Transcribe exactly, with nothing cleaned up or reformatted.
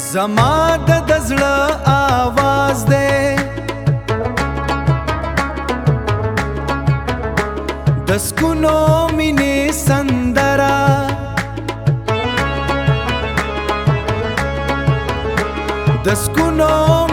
زما د دزړه آواز دی د سکونو مینې سندره د سکونو